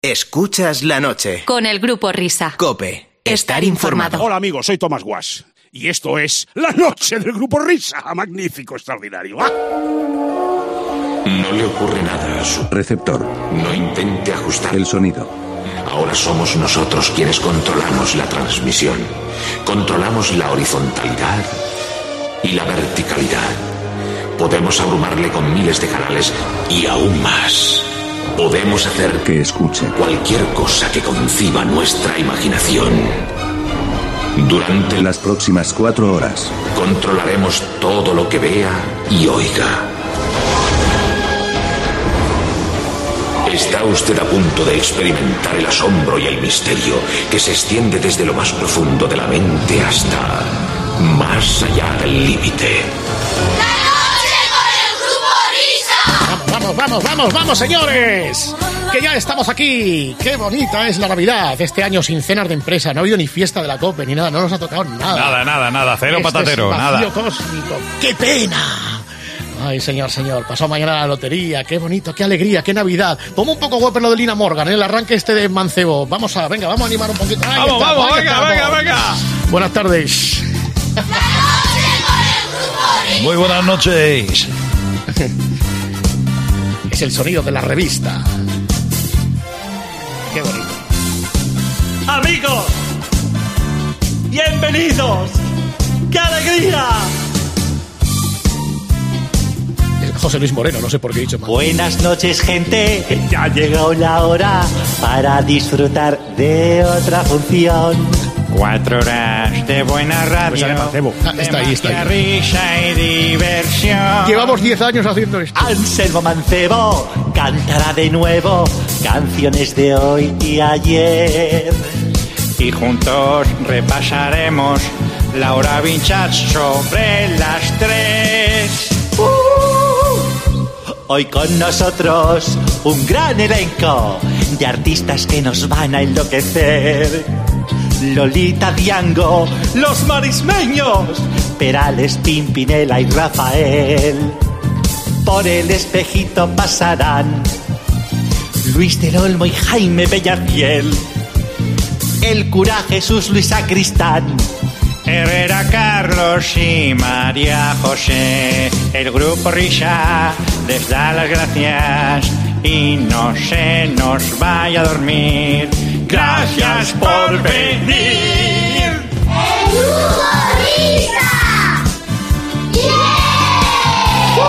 Escuchas la noche. Con el Grupo Risa. COPE. Estar informado. Hola amigos, soy Tomás Guas. Y esto es La Noche del Grupo Risa. Magnífico, extraordinario. ¿Ah? No le ocurre nada a su receptor. No intente ajustar el sonido. Ahora somos nosotros quienes controlamos la transmisión. Controlamos la horizontalidad y la verticalidad. Podemos abrumarle con miles de canales y aún más. Podemos hacer que escuche cualquier cosa que conciba nuestra imaginación. Durante las próximas 4 horas controlaremos todo lo que vea y oiga. Está usted a punto de experimentar el asombro y el misterio que se extiende desde lo más profundo de la mente hasta más allá del límite. ¡Vamos, señores! Que ya estamos aquí. ¡Qué bonita es la Navidad! Este año sin cenas de empresa. No ha habido ni fiesta de la COPE ni nada. No nos ha tocado nada. Nada. Cero patatero, es nada. Vacío cósmico. ¡Qué pena! Ay, señor. Pasó mañana la lotería. ¡Qué bonito! ¡Qué alegría! ¡Qué Navidad! Pongo un poco guapo lo de Lina Morgan, el arranque de Mancebo. Vamos a animar un poquito. Vamos, venga. Buenas tardes. Muy buenas noches. Es el sonido de la revista. Qué bonito. Amigos, bienvenidos. ¡Qué alegría! José Luis Moreno, no sé por qué he dicho mal. Buenas noches, gente. Ya ha llegado la hora para disfrutar de otra función. 4 horas de buena radio. Está ahí. Risa y diversión. Llevamos 10 años haciendo esto. Anselmo Mancebo cantará de nuevo canciones de hoy y ayer. Y juntos repasaremos Laura Vinchat sobre las 3. Hoy con nosotros un gran elenco de artistas que nos van a enloquecer. Lolita Diango, los marismeños, Perales, Pimpinela y Rafael. Por el espejito pasarán Luis del Olmo y Jaime Bellafiel. El cura Jesús Luis Sacristán, Herrera Carlos y María José. El Grupo Risa les da las gracias y no se nos vaya a dormir. Gracias por venir. ¡El Grupo Risa! ¡Yeah!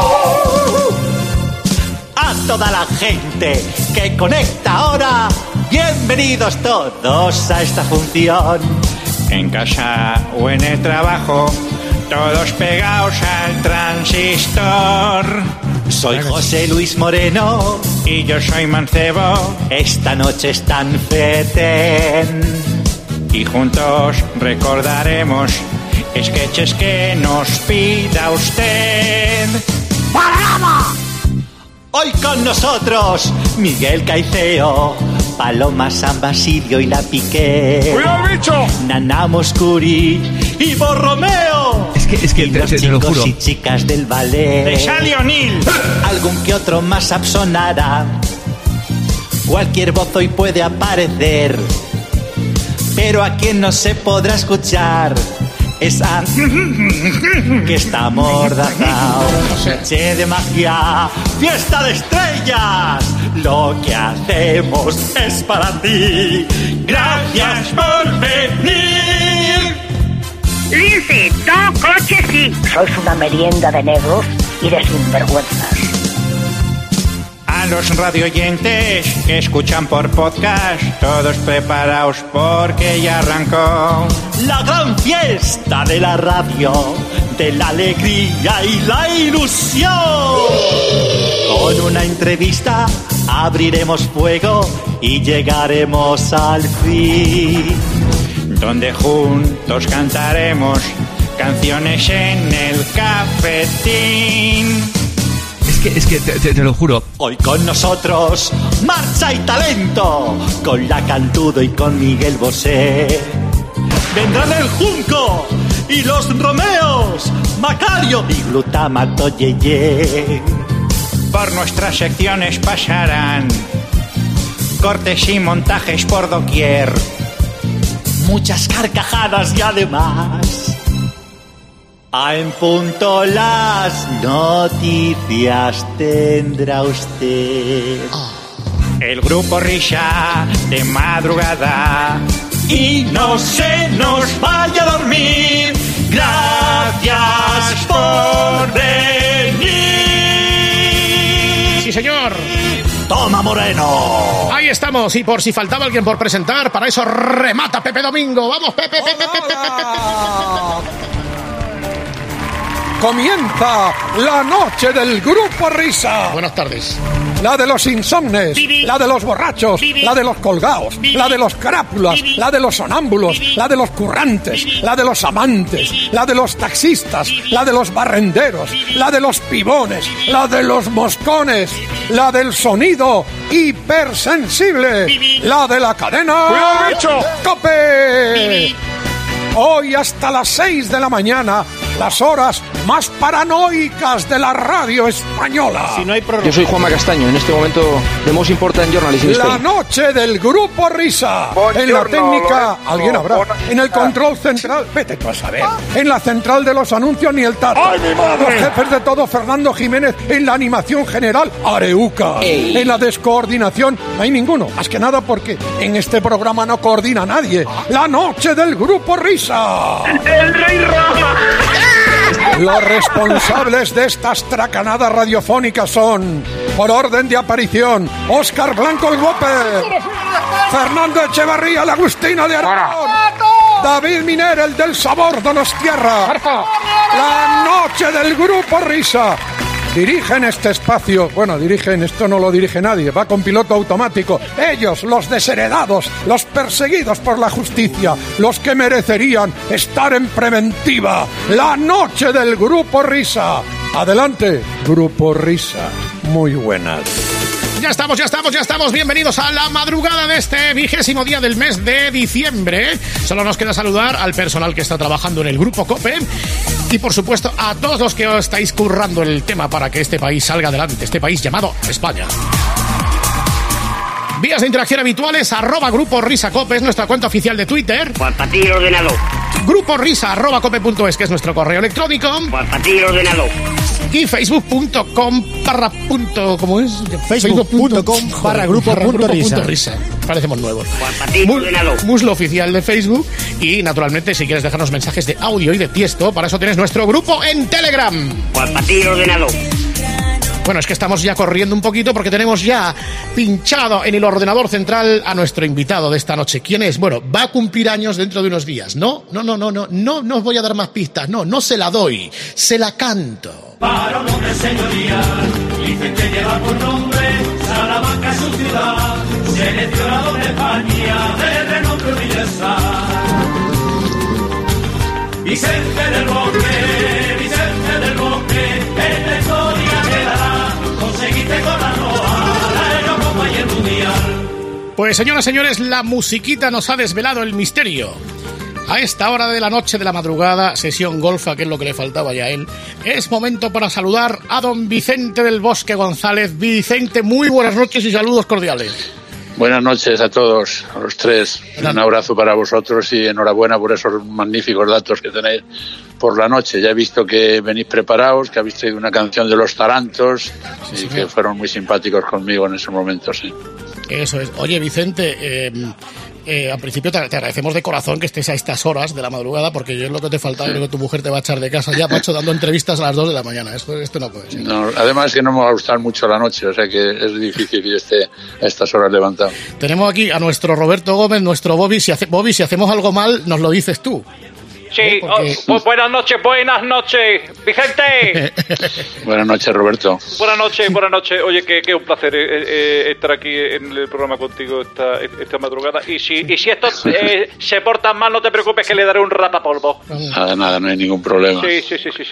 A toda la gente que conecta ahora, bienvenidos todos a esta función. En casa o en el trabajo, todos pegados al transistor. Soy José Luis Moreno y yo soy Mancebo. Esta noche es tan fetén y juntos recordaremos sketches que nos pida usted. ¡Programa! Hoy con nosotros Miguel Caiceo, Paloma San Basilio y la Piqué. ¡Cuidado, bicho! Nana Moscuri y Borromeo. Es que los te lo juro. chicos y chicas del ballet. De Sally O'Neill. Algún que otro más sonará. Cualquier voz hoy puede aparecer, pero a quien no se podrá escuchar es a que está amordazado. Noche de magia, fiesta de estrellas. Lo que hacemos es para ti. Gracias por venir. Licito, coche sí. Sois una merienda de negros y de sinvergüenzas. A los radioyentes que escuchan por podcast, todos preparaos porque ya arrancó la gran fiesta de la radio, de la alegría y la ilusión. Con una entrevista abriremos fuego y llegaremos al fin, donde juntos cantaremos canciones en el cafetín. Es que te lo juro. Hoy con nosotros, marcha y talento, con la Cantudo y con Miguel Bosé. Vendrán el Junco y los Romeos, Macario y Glutamato Yeye. Por nuestras secciones pasarán cortes y montajes por doquier, muchas carcajadas y además, en punto las noticias tendrá usted. El Grupo Risa de madrugada y no se nos vaya a dormir. Gracias por venir. Sí, señor. Toma, Moreno. Ahí estamos, y por si faltaba alguien por presentar, para eso remata Pepe Domingo. ¡Vamos, Pepe! Comienza la noche del Grupo Risa. Buenas tardes. La de los insomnes, la de los borrachos, la de los colgados, la de los crápulas, la de los sonámbulos, la de los currantes, la de los amantes, la de los taxistas, la de los barrenderos, la de los pibones, la de los moscones, la del sonido hipersensible, la de la cadena ¡COPE! Hoy hasta las 6 de la mañana, las horas más paranoicas de la radio española. Si no hay problema. Yo soy Juanma Castaño, en este momento The Most Important Journalist in La Spain. noche del Grupo Risa. En la técnica, alguien habrá. En el control central, vete tú a saber. En la central de los anuncios, ni el tato. ¡Ay, mi madre! Los jefes de todo, Fernando Jiménez. En la animación general, Areuca. Ey. En la descoordinación, no hay ninguno. Más que nada porque en este programa no coordina nadie. La noche del Grupo Risa. ¡El Rey Rama! Los responsables de estas tracanadas radiofónicas son, por orden de aparición, Óscar Blanco el Whopper, Fernando Echevarría, la Agustina de Aragón, David Miner, el del Sabor Donostierra, la noche del Grupo Risa. Dirigen este espacio, esto no lo dirige nadie, va con piloto automático. Ellos, los desheredados, los perseguidos por la justicia, los que merecerían estar en preventiva. La noche del Grupo Risa. Adelante, Grupo Risa. Muy buenas. Ya estamos. Bienvenidos a la madrugada de este 20º día del mes de diciembre. Solo nos queda saludar al personal que está trabajando en el Grupo COPE y, por supuesto, a todos los que os estáis currando el tema para que este país salga adelante, este país llamado España. Vías de interacción habituales, @Grupo Risa Cope es nuestra cuenta oficial de Twitter. Juan Patillo el ordenador. Grupo Risa @cope.es, que es nuestro correo electrónico. Juan Patillo el ordenador. Y facebook.com ¿cómo es? Facebook.com/grupo.risa. Parecemos nuevos. Juan Patillo el ordenador. Muslo oficial de Facebook. Y naturalmente, si quieres dejarnos mensajes de audio y de texto, para eso tienes nuestro grupo en Telegram. Juan Patillo el ordenador. Bueno, es que estamos ya corriendo un poquito porque tenemos ya pinchado en el ordenador central a nuestro invitado de esta noche. ¿Quién es? Bueno, va a cumplir años dentro de unos días. No os voy a dar más pistas. No se la doy, se la canto. Para un hombre, señoría, Vicente lleva por nombre, Salamanca es su ciudad, seleccionado de España, de renombre universal. Vicente del Bosque, en la historia quedará, conseguiste con la Roa, la Eurocopa y el Mundial. Pues señoras y señores, la musiquita nos ha desvelado el misterio. A esta hora de la noche, de la madrugada, sesión golfa, que es lo que le faltaba ya a él, es momento para saludar a don Vicente del Bosque González. Vicente, muy buenas noches y saludos cordiales. Buenas noches a todos, a los tres. Un abrazo para vosotros y enhorabuena por esos magníficos datos que tenéis por la noche. Ya he visto que venís preparados, que habéis traído una canción de Los Tarantos y que fueron muy simpáticos conmigo en ese momento, sí. Eso es. Oye, Vicente, al principio te agradecemos de corazón que estés a estas horas de la madrugada, porque yo es lo que te faltaba, creo que tu mujer te va a echar de casa ya, macho, dando entrevistas a las 2 de la mañana. Esto no puede ser. No, además es que no me va a gustar mucho la noche, o sea que es difícil que yo esté a estas horas levantado. Tenemos aquí a nuestro Roberto Gómez, nuestro Bobby. Si hacemos algo mal, nos lo dices tú. Sí, porque... buenas noches, Vicente. Buenas noches, Roberto. Buenas noches. Oye, que un placer estar aquí en el programa contigo esta madrugada. Y si estos se portan mal, no te preocupes, que le daré un rapapolvo. Nada, no hay ningún problema.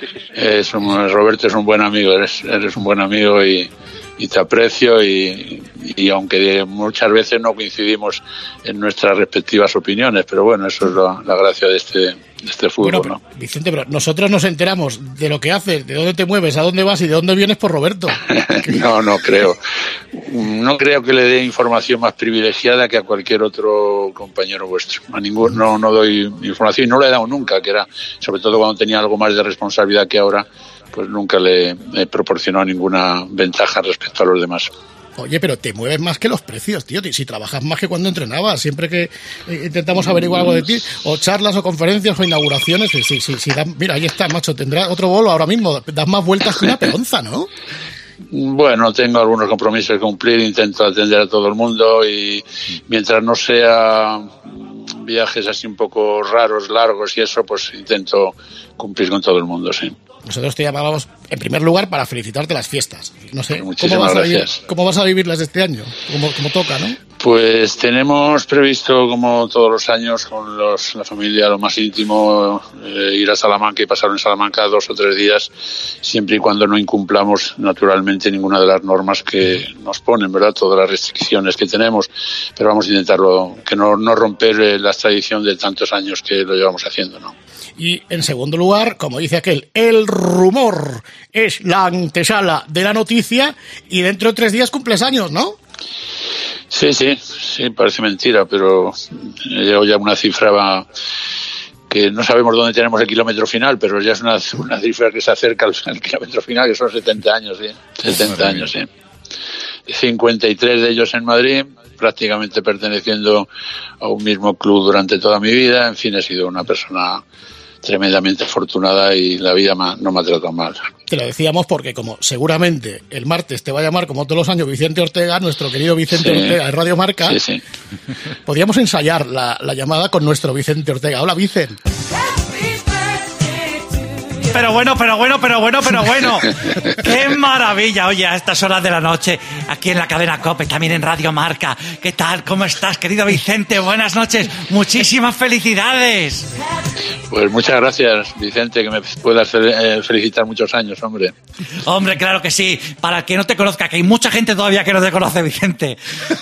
Sí. Roberto es un buen amigo, eres un buen amigo y te aprecio y y aunque muchas veces no coincidimos en nuestras respectivas opiniones, pero bueno, eso es la gracia de este fútbol. Bueno, pero, Vicente, pero nosotros nos enteramos de lo que haces, de dónde te mueves, a dónde vas y de dónde vienes por Roberto. No creo. No creo que le dé información más privilegiada que a cualquier otro compañero vuestro. A ninguno no doy información, y no le he dado nunca, que era, sobre todo cuando tenía algo más de responsabilidad que ahora, pues nunca le he proporcionado ninguna ventaja respecto a los demás. Oye, pero te mueves más que los precios, tío. Si trabajas más que cuando entrenabas, siempre que intentamos averiguar algo de ti, o charlas o conferencias o inauguraciones, mira, ahí está, macho, tendrás otro bolo ahora mismo, das más vueltas que una peonza, ¿no? Bueno, tengo algunos compromisos que cumplir, intento atender a todo el mundo y mientras no sea viajes así un poco raros, largos y eso, pues intento cumplir con todo el mundo, sí. Nosotros te llamábamos, en primer lugar, para felicitarte las fiestas. No sé, ¿cómo vas a vivirlas este año? Como toca, ¿no? Pues tenemos previsto, como todos los años, con la familia, lo más íntimo, ir a Salamanca y pasar en Salamanca 2 o 3 días, siempre y cuando no incumplamos, naturalmente, ninguna de las normas que nos ponen, ¿verdad? Todas las restricciones que tenemos, pero vamos a intentarlo, que no romper la tradición de tantos años que lo llevamos haciendo, ¿no? Y en segundo lugar, como dice aquel, el rumor es la antesala de la noticia y dentro de 3 días cumples años, ¿no? Sí, parece mentira, pero llegó ya una cifra que no sabemos dónde tenemos el kilómetro final, pero ya es una cifra que se acerca al kilómetro final, que son 70 años, ¿sí? 70 años, sí. 53 de ellos en Madrid, prácticamente perteneciendo a un mismo club durante toda mi vida. En fin, he sido una persona tremendamente afortunada y la vida no me ha tratado mal. Te lo decíamos porque como seguramente el martes te va a llamar, como todos los años, Vicente Ortega, nuestro querido Vicente Ortega de Radio Marca, podríamos ensayar la llamada con nuestro Vicente Ortega. Hola, Vicente. Pero bueno. ¡Qué maravilla! Oye, a estas horas de la noche, aquí en la cadena COPE, también en Radio Marca. ¿Qué tal? ¿Cómo estás, querido Vicente? Buenas noches. Muchísimas felicidades. Pues muchas gracias, Vicente, que me puedas felicitar muchos años, hombre. Hombre, claro que sí. Para el que no te conozca, que hay mucha gente todavía que no te conoce, Vicente.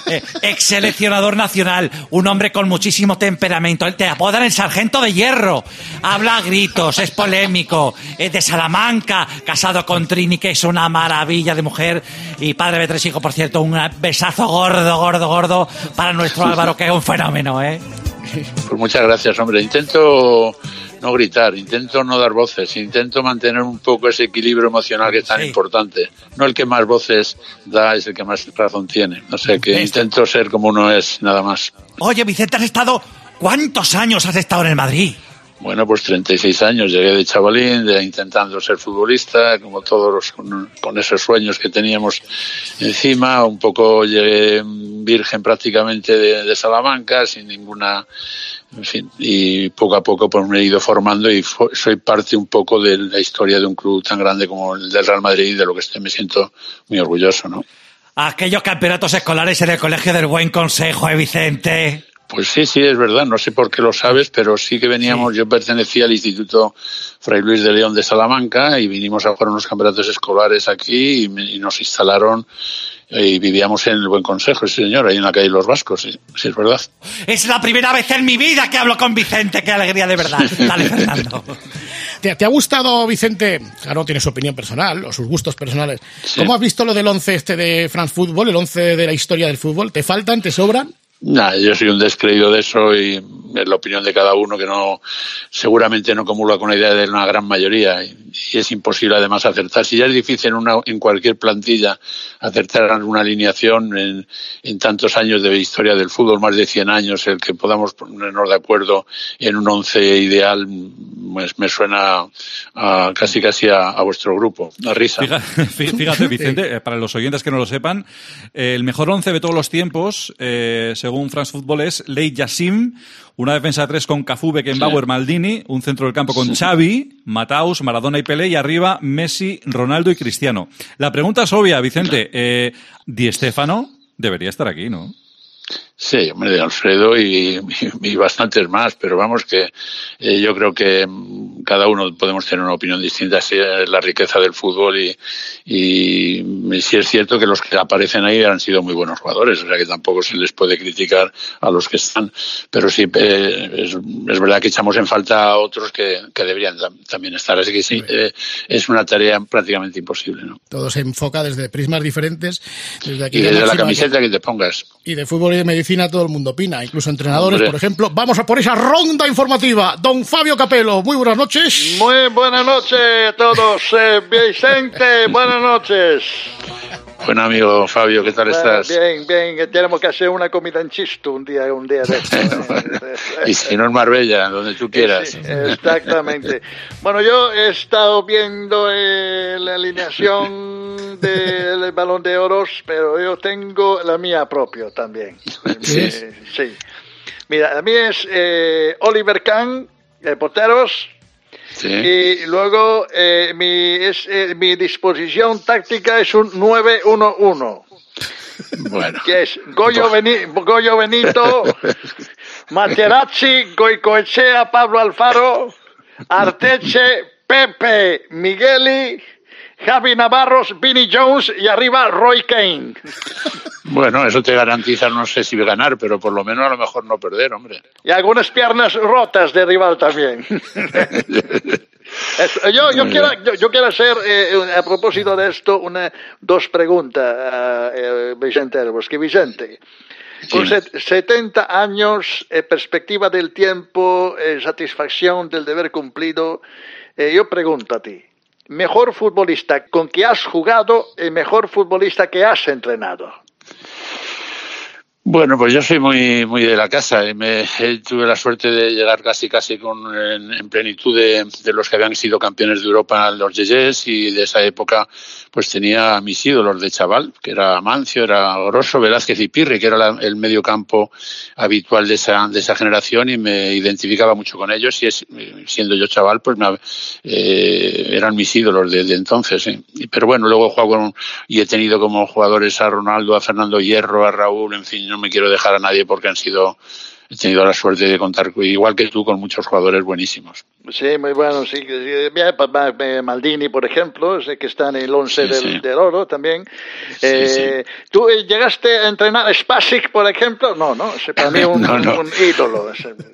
Ex seleccionador nacional, un hombre con muchísimo temperamento. Te apodan el sargento de hierro. Habla a gritos, es polémico. Es de Salamanca, casado con Trini, que es una maravilla de mujer, y padre de 3 hijos, por cierto. Un besazo gordo para nuestro Álvaro, que es un fenómeno, ¿eh? Pues muchas gracias, hombre. Intento no gritar, intento no dar voces, intento mantener un poco ese equilibrio emocional que es tan importante. No el que más voces da es el que más razón tiene. O sea que intento ser como uno es, nada más. Oye, Vicente, ¿cuántos años has estado en el Madrid? Bueno, pues 36 años. Llegué de chavalín, intentando ser futbolista, como todos con esos sueños que teníamos encima. Un poco llegué virgen prácticamente de Salamanca, sin ninguna... En fin, y poco a poco pues me he ido formando y soy parte un poco de la historia de un club tan grande como el del Real Madrid, de lo que me siento muy orgulloso, ¿no? Aquellos campeonatos escolares en el Colegio del Buen Consejo, Vicente. Pues sí, es verdad, no sé por qué lo sabes, pero sí que veníamos, yo pertenecía al Instituto Fray Luis de León de Salamanca y vinimos a jugar unos campeonatos escolares aquí y nos instalaron y vivíamos en el Buen Consejo, sí señor, ahí en la calle Los Vascos, sí es verdad. Es la primera vez en mi vida que hablo con Vicente, qué alegría de verdad. Dale, Fernando. ¿Te ha gustado, Vicente? Claro, tiene su opinión personal o sus gustos personales. Sí. ¿Cómo has visto lo del 11 de France Football, el 11 de la historia del fútbol? ¿Te faltan, te sobran? Nah, yo soy un descreído de eso y es la opinión de cada uno, que seguramente no comulga con la idea de una gran mayoría y es imposible además acertar. Si ya es difícil en cualquier plantilla acertar una alineación en tantos años de historia del fútbol, más de 100 años, el que podamos ponernos de acuerdo en un 11 ideal, pues me suena casi a vuestro grupo, a risa. Fíjate, Vicente, para los oyentes que no lo sepan, el mejor 11 de todos los tiempos, según France Football, es Lei Yassim, una defensa de 3 con Cafú, Beckenbauer, Maldini, un centro del campo con Xavi, Mataus, Maradona y Pelé, y arriba Messi, Ronaldo y Cristiano. La pregunta es obvia, Vicente. Di Stéfano debería estar aquí, ¿no? Sí, hombre, de Alfredo y bastantes más, pero vamos que yo creo que cada uno podemos tener una opinión distinta, si es la riqueza del fútbol y sí es cierto que los que aparecen ahí han sido muy buenos jugadores, o sea que tampoco se les puede criticar a los que están, pero sí es verdad que echamos en falta a otros que deberían también estar, así que sí, es una tarea prácticamente imposible, ¿no? Todo se enfoca desde prismas diferentes, desde aquí y desde la camiseta que te pongas. Y de fútbol y de medicina todo el mundo opina, incluso entrenadores, por ejemplo. Vamos a por esa ronda informativa. Don Fabio Capello, muy buenas noches. Muy buenas noches a todos. Vicente, buenas noches. Buen amigo Fabio, ¿qué tal estás? Bien, tenemos que hacer una comida en Chisto un día de esto. Y si no en Marbella, donde tú quieras. Sí, exactamente. Bueno, yo he estado viendo la alineación del Balón de Oro, pero yo tengo la mía propia también. ¿Sí? Sí. Mira, la mía es Oliver Kahn, porteros. Sí. Y luego mi disposición táctica es un 9-1-1. Bueno. Que es Goyo Benito, Materazzi, Goicoechea, Pablo Alfaro, Arteche, Pepe, Migueli, Javi Navarros, Vinnie Jones y arriba Roy Keane. Bueno, eso te garantiza, no sé si ganar, pero por lo menos a lo mejor no perder, hombre. Y algunas piernas rotas de rival también. Yo quiero hacer, a propósito de esto, dos preguntas a Vicente Herbos. Vicente, con 70 años, perspectiva del tiempo, satisfacción del deber cumplido, yo pregunto a ti, ¿mejor futbolista con que has jugado y mejor futbolista que has entrenado? Bueno, pues yo soy muy de la casa. Tuve la suerte de llegar casi en plenitud de los que habían sido campeones de Europa, los Yeyes, y de esa época pues tenía a mis ídolos de chaval, que era Amancio, era Oroso, Velázquez y Pirri, que era el medio campo habitual de esa generación, y me identificaba mucho con ellos, y siendo yo chaval pues eran mis ídolos de entonces, ¿sí? Pero bueno, luego he jugado y he tenido como jugadores a Ronaldo, a Fernando Hierro, a Raúl, en fin, no me quiero dejar a nadie porque he tenido la suerte de contar, igual que tú, con muchos jugadores buenísimos. Sí, muy bueno, sí. Maldini, por ejemplo, sé que está en el 11 del Oro también. Sí. ¿Tú llegaste a entrenar a Spasic, por ejemplo? No, es para mí un ídolo.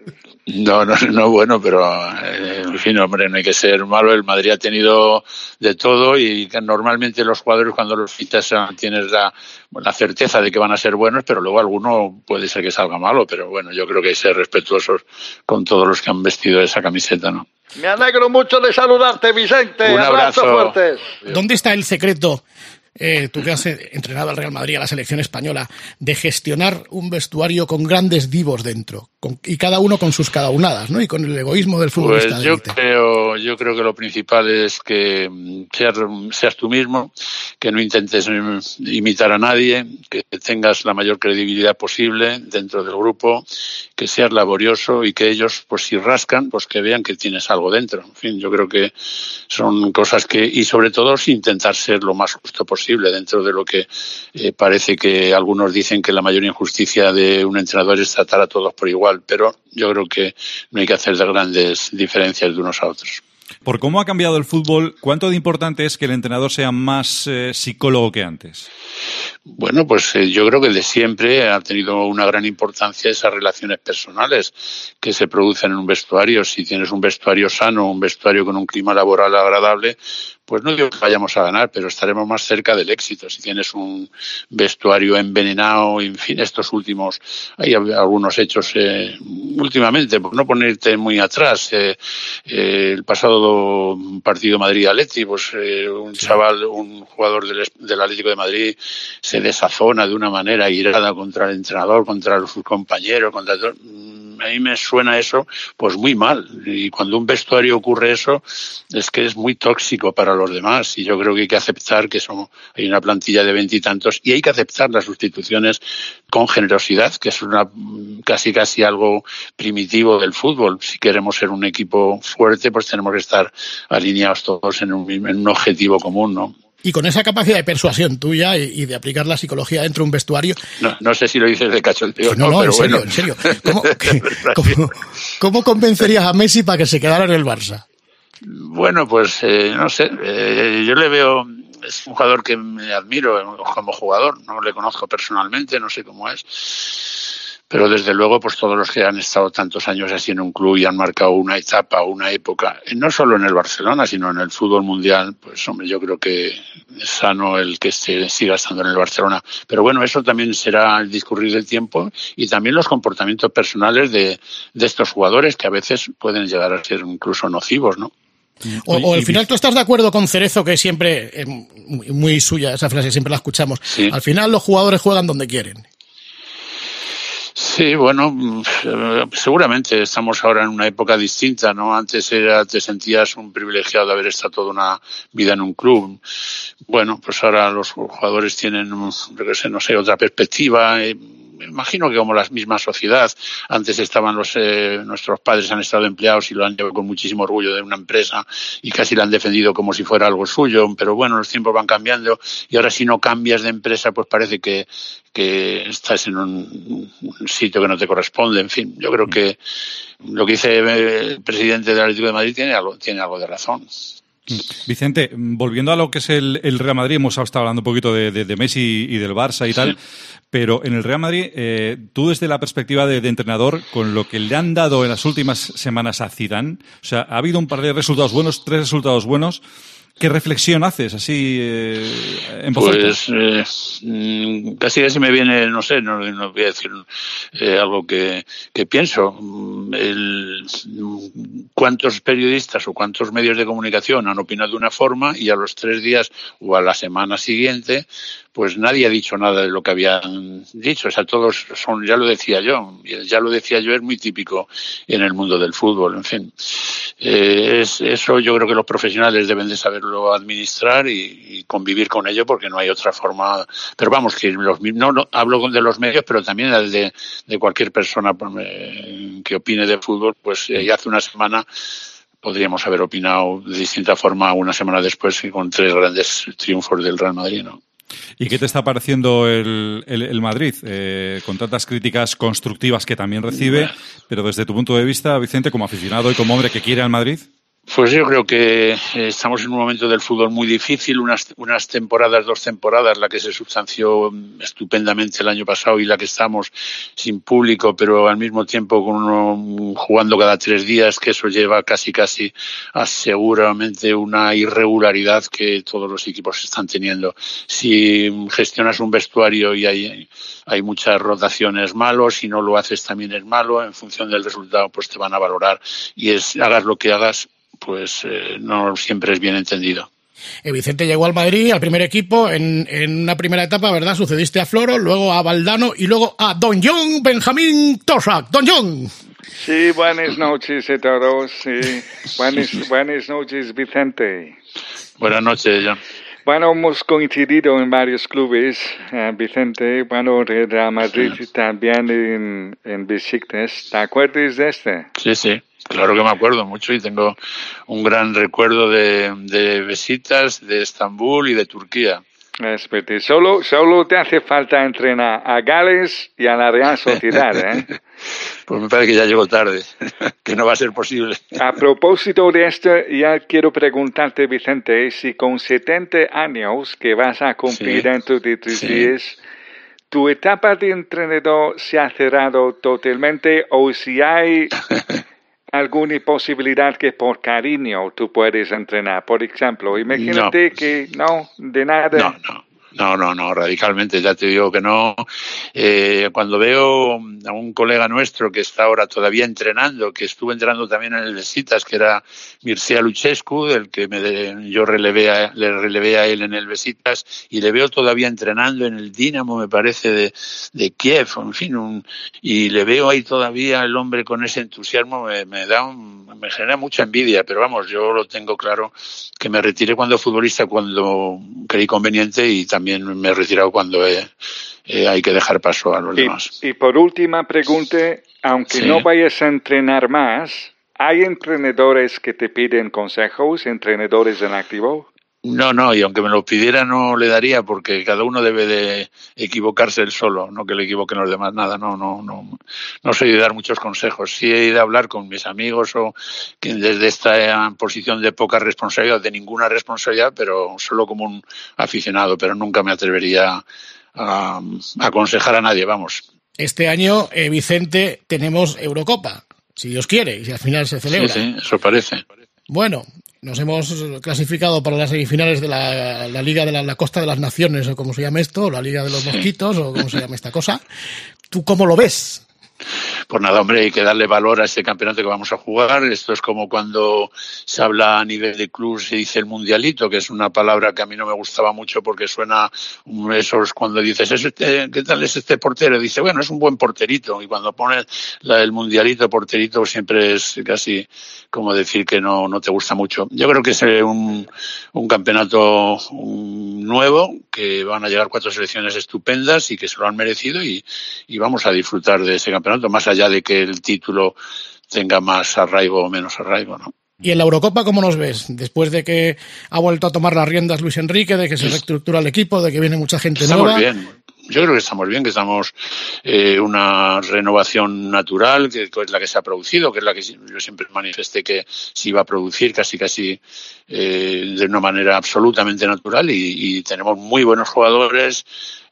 No, bueno, pero en fin, hombre, no hay que ser malo. El Madrid ha tenido de todo y normalmente los jugadores, cuando los fichas, tienes la certeza de que van a ser buenos, pero luego alguno puede ser que salga malo, pero bueno, yo creo que hay que ser respetuosos con todos los que han vestido esa camiseta, ¿no? Me alegro mucho de saludarte, Vicente. Un abrazo fuertes. ¿Dónde está el secreto, tú que has entrenado al Real Madrid, a la selección española, de gestionar un vestuario con grandes divos dentro, y cada uno con sus cadaunadas, ¿no? Y con el egoísmo del futbolista? Pues yo creo que lo principal es que seas tú mismo, que no intentes imitar a nadie, que tengas la mayor credibilidad posible dentro del grupo, que seas laborioso y que ellos, pues si rascan, pues que vean que tienes algo dentro. En fin, yo creo que son cosas y sobre todo intentar ser lo más justo posible dentro de lo que parece que algunos dicen que la mayor injusticia de un entrenador es tratar a todos por igual, pero yo creo que no hay que hacer grandes diferencias de unos a otros. Por cómo ha cambiado el fútbol, ¿cuánto de importante es que el entrenador sea más psicólogo que antes? Bueno, pues yo creo que de siempre ha tenido una gran importancia esas relaciones personales que se producen en un vestuario. Si tienes un vestuario sano, un vestuario con un clima laboral agradable, pues no digo que vayamos a ganar, pero estaremos más cerca del éxito. Si tienes un vestuario envenenado, en fin, hay algunos hechos últimamente, por no ponerte muy atrás, el pasado partido Madrid-Atleti, pues un jugador del Atlético de Madrid se desazona de una manera irada contra el entrenador, contra sus compañeros, contra todo. A mí me suena eso pues muy mal, y cuando un vestuario ocurre eso es que es muy tóxico para los demás, y yo creo que hay que aceptar que hay una plantilla de 20 y tantos y hay que aceptar las sustituciones con generosidad, que es casi algo primitivo del fútbol. Si queremos ser un equipo fuerte, pues tenemos que estar alineados todos en un objetivo común, ¿no? y con esa capacidad de persuasión tuya y de aplicar la psicología dentro de un vestuario... No sé si lo dices de cachondeo. No, pero en serio. ¿Cómo convencerías a Messi para que se quedara en el Barça? Bueno, pues no sé. Yo le veo... Es un jugador que me admiro como jugador. No le conozco personalmente, no sé cómo es. Pero desde luego, pues todos los que han estado tantos años así en un club y han marcado una etapa, una época, no solo en el Barcelona, sino en el fútbol mundial, pues hombre, yo creo que es sano el que siga estando en el Barcelona. Pero bueno, eso también será el discurrir del tiempo y también los comportamientos personales de estos jugadores que a veces pueden llegar a ser incluso nocivos, ¿no? O al final tú estás de acuerdo con Cerezo, que siempre, muy suya esa frase, siempre la escuchamos, sí. Al final los jugadores juegan donde quieren. Sí, bueno, seguramente estamos ahora en una época distinta, ¿no? Antes te sentías un privilegiado de haber estado toda una vida en un club. Bueno, pues ahora los jugadores tienen, no sé, otra perspectiva. Me imagino que como la misma sociedad, antes estaban nuestros padres han estado empleados y lo han llevado con muchísimo orgullo de una empresa y casi la han defendido como si fuera algo suyo, pero bueno, los tiempos van cambiando y ahora si no cambias de empresa pues parece que estás en un sitio que no te corresponde. En fin, yo creo que lo que dice el presidente del Atlético de Madrid tiene algo de razón. Vicente, volviendo a lo que es el Real Madrid, hemos estado hablando un poquito de Messi y del Barça y tal, pero en el Real Madrid, tú desde la perspectiva de entrenador, con lo que le han dado en las últimas semanas a Zidane, o sea, ha habido un par de resultados buenos, 3 resultados buenos. ¿Qué reflexión haces así en voz alta? Pues casi me viene, no sé, no voy a decir algo que pienso. ¿Cuántos periodistas o cuántos medios de comunicación han opinado de una forma y a los 3 días o a la semana siguiente pues nadie ha dicho nada de lo que habían dicho? O sea, todos son, ya lo decía yo, y el ya lo decía yo es muy típico en el mundo del fútbol, en fin. Eso yo creo que los profesionales deben de saberlo administrar y convivir con ello porque no hay otra forma. Pero vamos, que no hablo de los medios, pero también de cualquier persona que opine de fútbol, pues ya hace una semana podríamos haber opinado de distinta forma una semana después con 3 grandes triunfos del Real Madrid, ¿no? ¿Y qué te está pareciendo el Madrid? Con tantas críticas constructivas que también recibe, pero desde tu punto de vista, Vicente, como aficionado y como hombre que quiere al Madrid. Pues yo creo que estamos en un momento del fútbol muy difícil, unas temporadas, 2 temporadas, la que se sustanció estupendamente el año pasado y la que estamos sin público, pero al mismo tiempo con uno jugando cada 3 días, que eso lleva casi a seguramente una irregularidad que todos los equipos están teniendo. Si gestionas un vestuario y hay muchas rotaciones malos, si no lo haces también es malo, en función del resultado pues te van a valorar y hagas lo que hagas, pues no siempre es bien entendido. Vicente llegó al Madrid, al primer equipo, en una primera etapa, ¿verdad? Sucediste a Floro, luego a Valdano y luego a Don John Benjamín Tosak. Don John. Sí, buenas noches a todos. Sí. Buenas noches, Vicente. Buenas noches, John. Bueno, hemos coincidido en varios clubes, Vicente. Bueno, Real Madrid también en Besiktas. ¿Te acuerdas de este? Sí. Claro que me acuerdo mucho y tengo un gran recuerdo de Besiktas, de Estambul y de Turquía. Espérate, solo te hace falta entrenar a Gales y a la Real Sociedad, ¿eh? Pues me parece que ya llego tarde, que no va a ser posible. A propósito de esto, ya quiero preguntarte, Vicente, si con 70 años que vas a cumplir dentro de 3 días, ¿tu etapa de entrenador se ha cerrado totalmente o si hay alguna posibilidad que por cariño tú puedes entrenar? Por ejemplo, imagínate que no, de nada. No, radicalmente, ya te digo que no. Cuando veo a un colega nuestro que está ahora todavía entrenando, que estuvo entrenando también en el Besiktas, que era Mircea Lucescu, del que yo le relevé a él en el Besiktas, y le veo todavía entrenando en el Dinamo, me parece, de Kiev, en fin, y le veo ahí todavía el hombre con ese entusiasmo, me genera mucha envidia, pero vamos, yo lo tengo claro que me retiré cuando futbolista, cuando creí conveniente, y también me he retirado cuando hay que dejar paso a los demás. Y por última pregunta, aunque no vayas a entrenar más, ¿hay entrenadores que te piden consejos, entrenadores en activo? No, y aunque me lo pidiera no le daría, porque cada uno debe de equivocarse él solo, no que le equivoquen los demás, nada, no soy de dar muchos consejos, sí he de hablar con mis amigos o que desde esta posición de poca responsabilidad, de ninguna responsabilidad, pero solo como un aficionado, pero nunca me atrevería a aconsejar a nadie, vamos. Este año, Vicente, tenemos Eurocopa, si Dios quiere, y si al final se celebra. Sí, eso parece. Bueno, nos hemos clasificado para las semifinales de la Liga de la Costa de las Naciones, o como se llama esto, o la Liga de los Mosquitos, o como se llama esta cosa. ¿Tú cómo lo ves? Pues nada, hombre, hay que darle valor a este campeonato que vamos a jugar. Esto es como cuando se habla a nivel de club, se dice el mundialito, que es una palabra que a mí no me gustaba mucho porque suena, eso es cuando dices, ¿qué tal es este portero? Dice, bueno, es un buen porterito. Y cuando pones el mundialito, porterito, siempre es casi como decir que no te gusta mucho. Yo creo que es un campeonato nuevo, que van a llegar 4 selecciones estupendas y que se lo han merecido y vamos a disfrutar de ese campeonato, más allá de que el título tenga más arraigo o menos arraigo, ¿no? ¿Y en la Eurocopa cómo nos ves? Después de que ha vuelto a tomar las riendas Luis Enrique, de que se reestructura el equipo, de que viene mucha gente nueva. Estamos bien. Yo creo que estamos bien, que estamos una renovación natural, que es la que se ha producido, que es la que yo siempre manifesté que se iba a producir casi de una manera absolutamente natural y tenemos muy buenos jugadores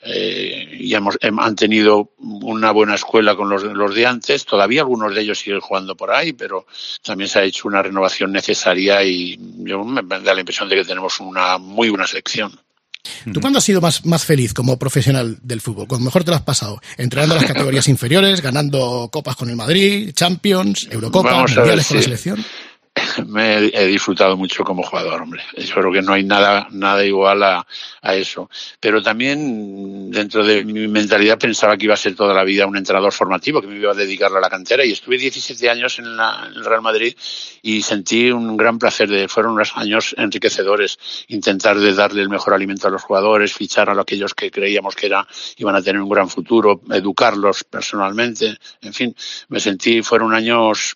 y han tenido una buena escuela con los de antes. Todavía algunos de ellos siguen jugando por ahí, pero también se ha hecho una renovación necesaria y yo me da la impresión de que tenemos una muy buena selección. ¿Tú cuándo has sido más feliz como profesional del fútbol? ¿Cuándo mejor te lo has pasado? ¿Entrenando las categorías inferiores, ganando copas con el Madrid, Champions, Eurocopa, mundiales con la selección? Me he disfrutado mucho como jugador, hombre. Yo creo que no hay nada igual a eso. Pero también dentro de mi mentalidad pensaba que iba a ser toda la vida un entrenador formativo, que me iba a dedicar a la cantera, y estuve 17 años en el Real Madrid y sentí un gran placer. Fueron unos años enriquecedores, intentar de darle el mejor alimento a los jugadores, fichar a aquellos que creíamos que iban a tener un gran futuro, educarlos personalmente, en fin, fueron años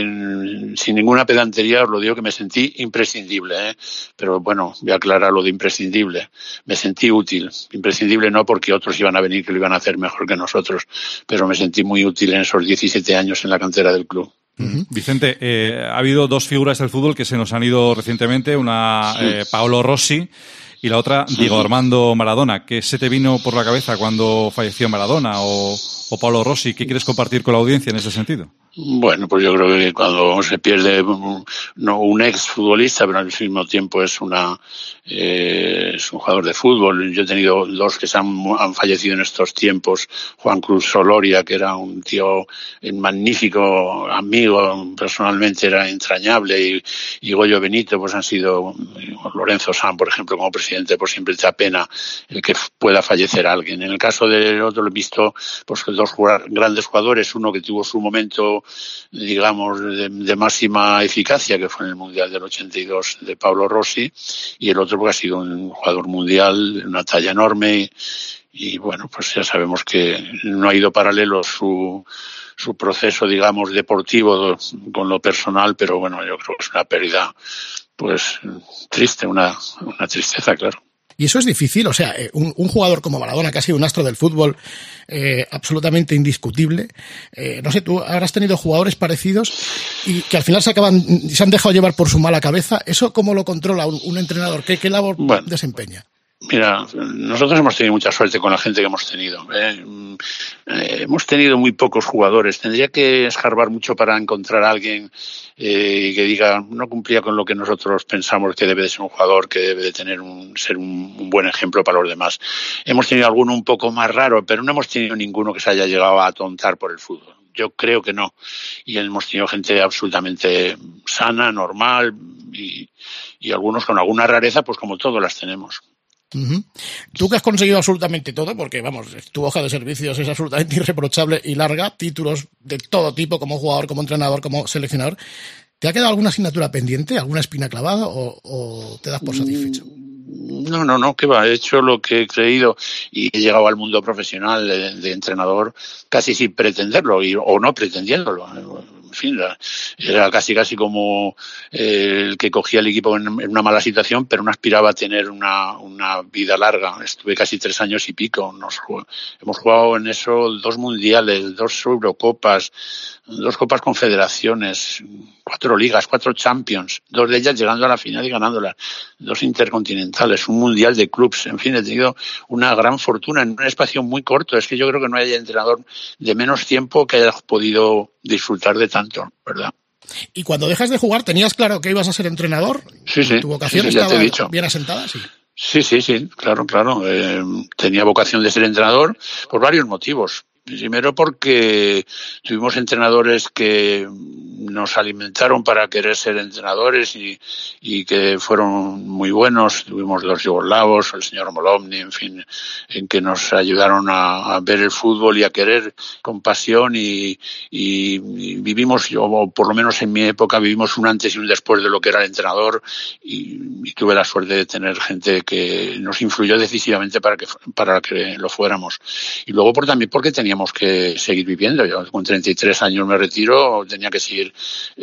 sin ninguna pedantería, os lo digo, que me sentí imprescindible, pero bueno, voy a aclarar lo de imprescindible. Me sentí útil. Imprescindible no porque otros iban a venir que lo iban a hacer mejor que nosotros, pero me sentí muy útil en esos 17 años en la cantera del club. Vicente, ha habido 2 figuras del fútbol que se nos han ido recientemente, una Paolo Rossi y la otra Diego Armando Maradona. ¿Qué se te vino por la cabeza cuando falleció Maradona o Paolo Rossi? ¿Qué quieres compartir con la audiencia en ese sentido? Bueno, pues yo creo que cuando se pierde un ex futbolista, pero al mismo tiempo es un jugador de fútbol. Yo he tenido 2 que han fallecido en estos tiempos. Juan Cruz Soloria, que era un tío magnífico amigo, personalmente era entrañable, y Goyo Benito, pues han sido, Lorenzo Sanz, por ejemplo, como presidente, pues siempre te apena el que pueda fallecer alguien. En el caso del otro, lo he visto, pues 2 grandes jugadores, uno que tuvo su momento, digamos, de máxima eficacia, que fue en el Mundial del 82 de Paolo Rossi, y el otro porque ha sido un jugador mundial de una talla enorme y bueno, pues ya sabemos que no ha ido paralelo su proceso, digamos, deportivo con lo personal, pero bueno, yo creo que es una pérdida pues triste, una tristeza, claro. Y eso es difícil, o sea, un jugador como Maradona, que ha sido un astro del fútbol absolutamente indiscutible, no sé, tú habrás tenido jugadores parecidos y que al final se han dejado llevar por su mala cabeza. ¿Eso cómo lo controla un entrenador? ¿Qué labor desempeña? Mira, nosotros hemos tenido mucha suerte con la gente que hemos tenido. Hemos tenido muy pocos jugadores. Tendría que escarbar mucho para encontrar a alguien que diga no cumplía con lo que nosotros pensamos que debe de ser un jugador, que debe de ser un buen ejemplo para los demás. Hemos tenido alguno un poco más raro, pero no hemos tenido ninguno que se haya llegado a atontar por el fútbol. Yo creo que no. Y hemos tenido gente absolutamente sana, normal y algunos con alguna rareza, pues como todos las tenemos. Tú que has conseguido absolutamente todo, porque vamos, tu hoja de servicios es absolutamente irreprochable y larga, títulos de todo tipo, como jugador, como entrenador, como seleccionador, ¿te ha quedado alguna asignatura pendiente, alguna espina clavada o te das por satisfecho? No, que va, he hecho lo que he creído y he llegado al mundo profesional de entrenador casi sin pretenderlo o no pretendiéndolo. fin, era casi como el que cogía el equipo en una mala situación, pero no aspiraba a tener una vida larga. Estuve casi 3 años y pico. Hemos jugado en eso 2 mundiales, 2 Eurocopas, 2 Copas Confederaciones, 4 ligas, 4 Champions, 2 de ellas llegando a la final y ganándolas, 2 intercontinentales, un mundial de clubs. En fin, he tenido una gran fortuna en un espacio muy corto. Es que yo creo que no hay entrenador de menos tiempo que haya podido disfrutar de tanto, ¿verdad? Y cuando dejas de jugar, ¿tenías claro que ibas a ser entrenador? Sí. ¿Tu vocación ya te he estaba dicho. bien asentada? Sí. Sí, claro. Tenía vocación de ser entrenador por varios motivos. Primero porque tuvimos entrenadores que nos alimentaron para querer ser entrenadores y que fueron muy buenos. Tuvimos los yugoslavos, el señor Molovny, en fin, en que nos ayudaron a ver el fútbol y a querer con pasión y vivimos, o por lo menos en mi época, vivimos un antes y un después de lo que era el entrenador y tuve la suerte de tener gente que nos influyó decisivamente para que lo fuéramos. Y luego también porque teníamos que seguir viviendo. Yo con 33 años me retiro, tenía que seguir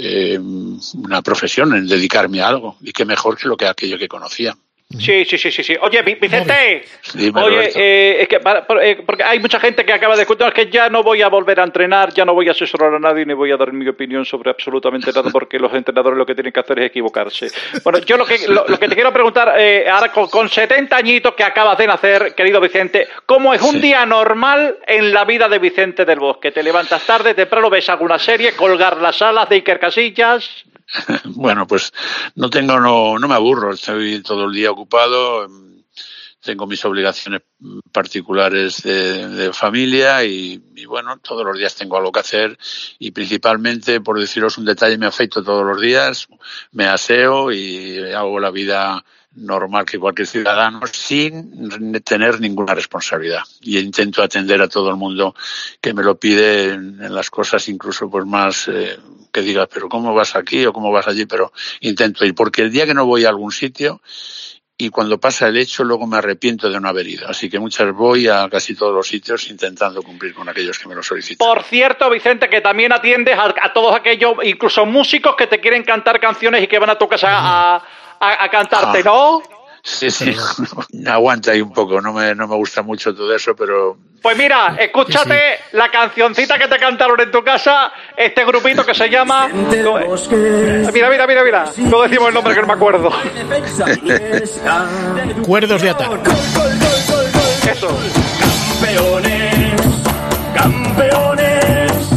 una profesión, en dedicarme a algo, y qué mejor que aquello que conocía. Sí. Oye, Vicente, Dime, oye, es que porque hay mucha gente que acaba de escuchar, es que ya no voy a volver a entrenar, ya no voy a asesorar a nadie, ni voy a dar mi opinión sobre absolutamente nada, porque los entrenadores lo que tienen que hacer es equivocarse. Bueno, yo lo que te quiero preguntar, ahora con 70 añitos que acabas de nacer, querido Vicente, ¿cómo es un día normal en la vida de Vicente del Bosque? ¿Te levantas tarde, temprano, ves alguna serie, colgar las alas de Iker Casillas? Bueno, pues no me aburro, estoy todo el día ocupado, tengo mis obligaciones particulares de familia y bueno, todos los días tengo algo que hacer y principalmente, por deciros un detalle, me afeito todos los días, me aseo y hago la vida normal que cualquier ciudadano sin tener ninguna responsabilidad y intento atender a todo el mundo que me lo pide en las cosas incluso pues más que digas, pero ¿cómo vas aquí o cómo vas allí? Pero intento ir, porque el día que no voy a algún sitio y cuando pasa el hecho luego me arrepiento de no haber ido, así que voy a casi todos los sitios intentando cumplir con aquellos que me lo solicitan. Por cierto, Vicente, que también atiendes a todos aquellos, incluso músicos que te quieren cantar canciones y que van a tu casa a cantarte, ¿no? Sí, aguanta ahí un poco, no me gusta mucho todo eso, pero... Pues mira, escúchate la cancioncita que te cantaron en tu casa, este grupito que se llama... Mira, no decimos el nombre que no me acuerdo. Cuerdos de Atar. Eso. Campeones,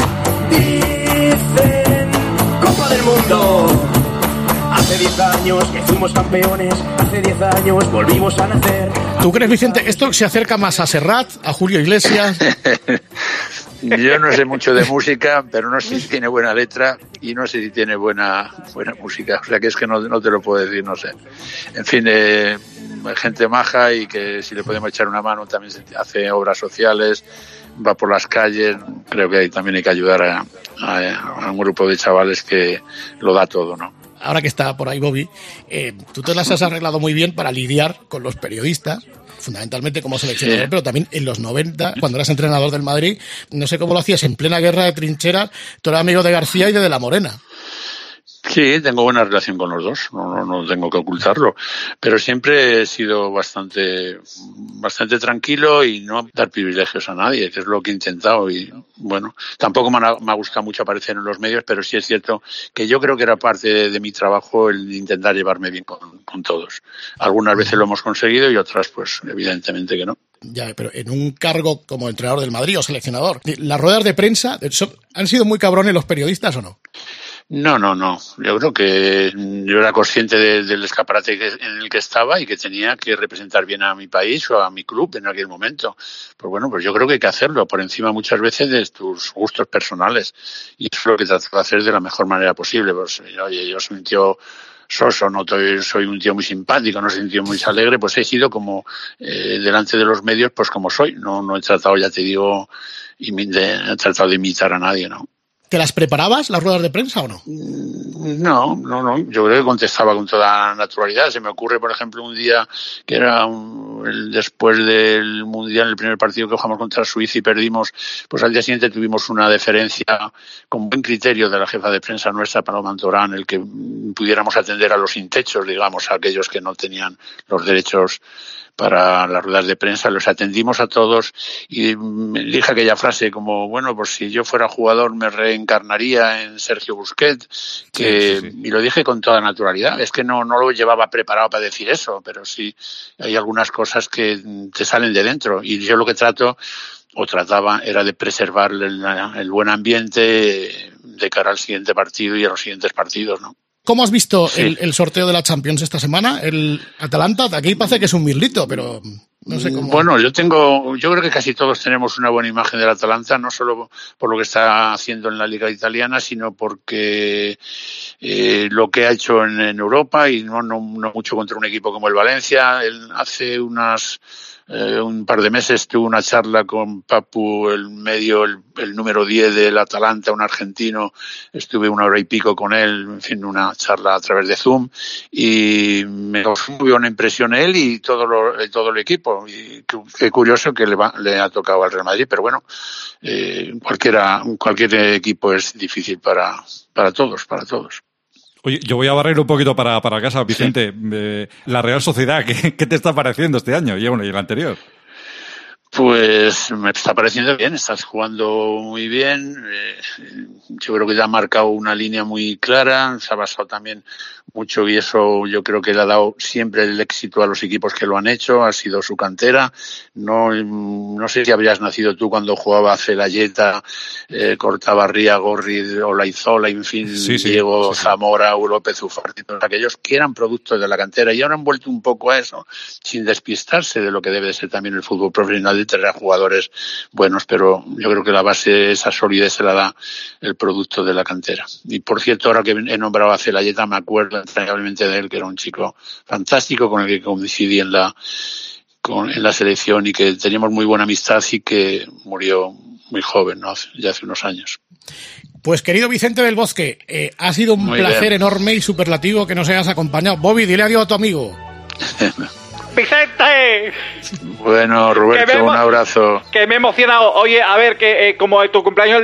dicen Copa del Mundo. Hace 10 años que fuimos campeones, hace 10 años volvimos a nacer. ¿Tú crees, Vicente, esto se acerca más a Serrat, a Julio Iglesias? Yo no sé mucho de música, pero no sé si tiene buena letra y no sé si tiene buena música. O sea que es que no te lo puedo decir, no sé. En fin, gente maja y que si le podemos echar una mano también hace obras sociales, va por las calles. Creo que también hay que ayudar a un grupo de chavales que lo da todo, ¿no? Ahora que está por ahí Bobby, tú te las has arreglado muy bien para lidiar con los periodistas, fundamentalmente como seleccionador, pero también en los 90, cuando eras entrenador del Madrid, no sé cómo lo hacías, en plena guerra de trincheras, tú eras amigo de García y de la Morena. Sí, tengo buena relación con los dos, no tengo que ocultarlo, pero siempre he sido bastante tranquilo y no dar privilegios a nadie, que es lo que he intentado y bueno, tampoco me ha gustado mucho aparecer en los medios, pero sí es cierto que yo creo que era parte de mi trabajo el intentar llevarme bien con todos. Algunas veces lo hemos conseguido y otras pues evidentemente que no. Ya, pero en un cargo como entrenador del Madrid o seleccionador, ¿las ruedas de prensa han sido muy cabrones los periodistas o no? No. Yo creo que yo era consciente del escaparate en el que estaba y que tenía que representar bien a mi país o a mi club en aquel momento. Pues bueno, pues yo creo que hay que hacerlo por encima muchas veces de tus gustos personales. Y eso es lo que trato de hacer de la mejor manera posible. Pues, oye, yo soy un tío soso, soy un tío muy simpático, no soy un tío muy alegre, pues he sido como delante de los medios, pues como soy. No he tratado, ya te digo, he tratado de imitar a nadie, ¿no? ¿Te las preparabas, las ruedas de prensa, o no? No. Yo creo que contestaba con toda naturalidad. Se me ocurre, por ejemplo, un día que era después del Mundial, el primer partido que jugamos contra Suiza y perdimos, pues al día siguiente tuvimos una deferencia con buen criterio de la jefa de prensa nuestra, Paloma Torán, en el que pudiéramos atender a los sin techos, digamos, a aquellos que no tenían los derechos para las ruedas de prensa. Los atendimos a todos y me dije aquella frase como, bueno, pues si yo fuera jugador me reencarnaría en Sergio Busquets, y lo dije con toda naturalidad. Es que no lo llevaba preparado para decir eso, pero sí hay algunas cosas que te salen de dentro, y yo lo que trataba era de preservar el buen ambiente de cara al siguiente partido y a los siguientes partidos, ¿no? ¿Cómo has visto el sorteo de la Champions esta semana? El Atalanta, aquí parece que es un mirlito, pero no sé cómo. Bueno, yo creo que casi todos tenemos una buena imagen del Atalanta, no solo por lo que está haciendo en la Liga Italiana, sino porque lo que ha hecho en Europa, y no mucho contra un equipo como el Valencia. Hace un par de meses tuve una charla con Papu, el número 10 del Atalanta, un argentino. Estuve 1 hora y pico con él, en fin, una charla a través de Zoom, y me causó muy buena impresión él y todo el equipo. Y qué curioso que le ha tocado al Real Madrid, pero bueno, cualquier equipo es difícil para todos. Oye, yo voy a barrer un poquito para casa, Vicente. Sí. La Real Sociedad, ¿qué te está pareciendo este año y el anterior? Pues me está pareciendo bien, estás jugando muy bien. Yo creo que ya ha marcado una línea muy clara, se ha basado también mucho, y eso yo creo que le ha dado siempre el éxito a los equipos que lo han hecho, ha sido su cantera. No sé si habrías nacido tú cuando jugaba Celayeta, Cortabarría, Gorri, Olaizola, en fin, Diego, Zamora, López Ufarte, todos aquellos que eran productos de la cantera, y ahora han vuelto un poco a eso, sin despistarse de lo que debe de ser también el fútbol profesional, de tener a jugadores buenos, pero yo creo que la base, esa solidez, se la da el producto de la cantera. Y por cierto, ahora que he nombrado a Celayeta, me acuerdo entrañablemente de él, que era un chico fantástico con el que coincidí en la selección, y que teníamos muy buena amistad, y que murió muy joven, ¿no? Ya hace unos años. Pues querido Vicente del Bosque, ha sido un placer enorme y superlativo que nos hayas acompañado. Bobby, dile adiós a tu amigo. ¡Vicente! Bueno, Roberto, un abrazo. Que me he emocionado. Oye, a ver, que como tu cumpleaños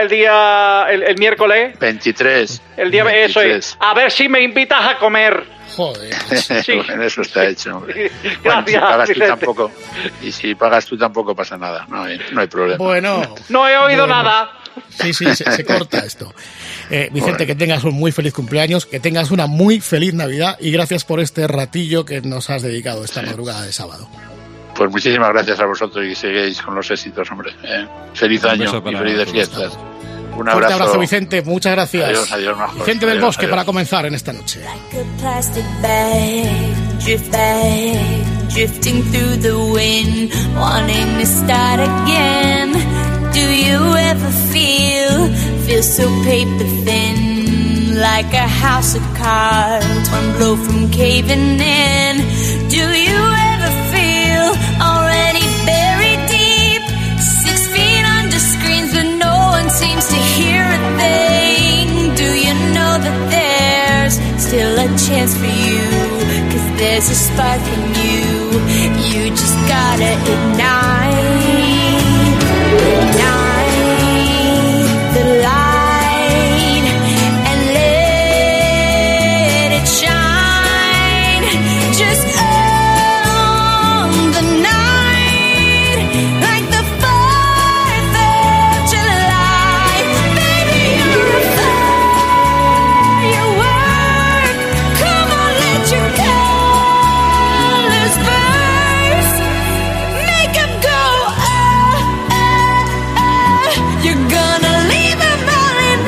el miércoles. 23. El día 23. Eso es. A ver si me invitas a comer. Joder. Sí. Bueno, eso está hecho, hombre. Gracias, si pagas tú tampoco pasa nada. No hay problema. Bueno. No he oído nada. Sí, se corta esto. Vicente, que tengas un muy feliz cumpleaños, que tengas una muy feliz Navidad, y gracias por este ratillo que nos has dedicado esta madrugada de sábado. Pues muchísimas gracias a vosotros, y seguéis con los éxitos, hombre. Feliz año y felices fiestas. Un abrazo. Fuerte abrazo, Vicente, muchas gracias. Adiós, Majo. Vicente del Bosque, para comenzar en esta noche. Do you ever feel so paper thin, like a house of cards, one blow from caving in? Do you ever feel already buried deep, 6 feet under screens, but no one seems to hear a thing? Do you know that there's still a chance for you, 'cause there's a spark in you just gotta ignite the light and let it shine just on the night, like the 4th of July. Baby, you're a firework. Come on, let your colors burst. Make 'em go, you're gonna leave them all in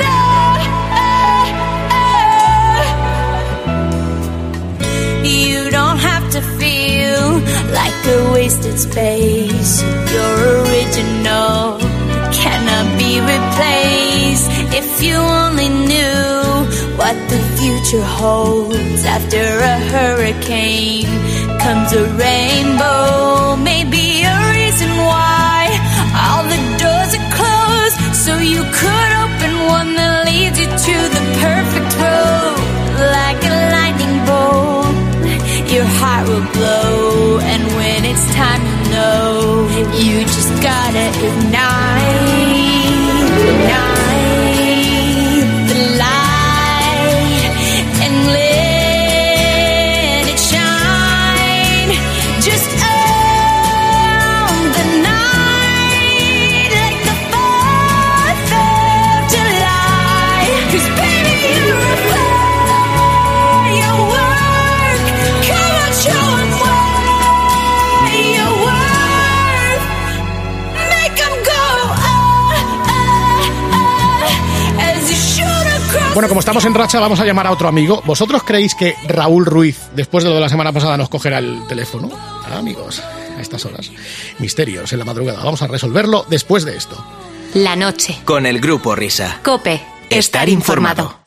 love. You don't have to feel like a wasted space. You're original, cannot be replaced. If you only knew what the future holds. After a hurricane comes a rainbow. Maybe a reason why all the doors are closed, so you could open one that Bueno, como estamos en racha, vamos a llamar a otro amigo. ¿Vosotros creéis que Raúl Ruiz, después de lo de la semana pasada, nos cogerá el teléfono? Amigos, a estas horas. Misterios en la madrugada. Vamos a resolverlo después de esto. La noche. Con el Grupo Risa. COPE. Estar informado.